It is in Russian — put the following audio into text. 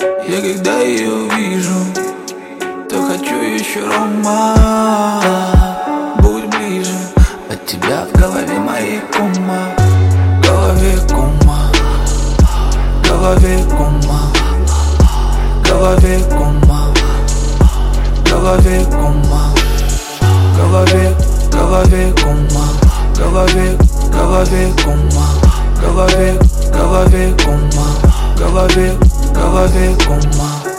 Я когда ее вижу, то хочу еще роман. Будь ближе, от тебя в голове моей кума. В голове кума, в голове кума, в голове кума, в голове кума, в голове кума, в голове кума, в голове кума, в голове кума.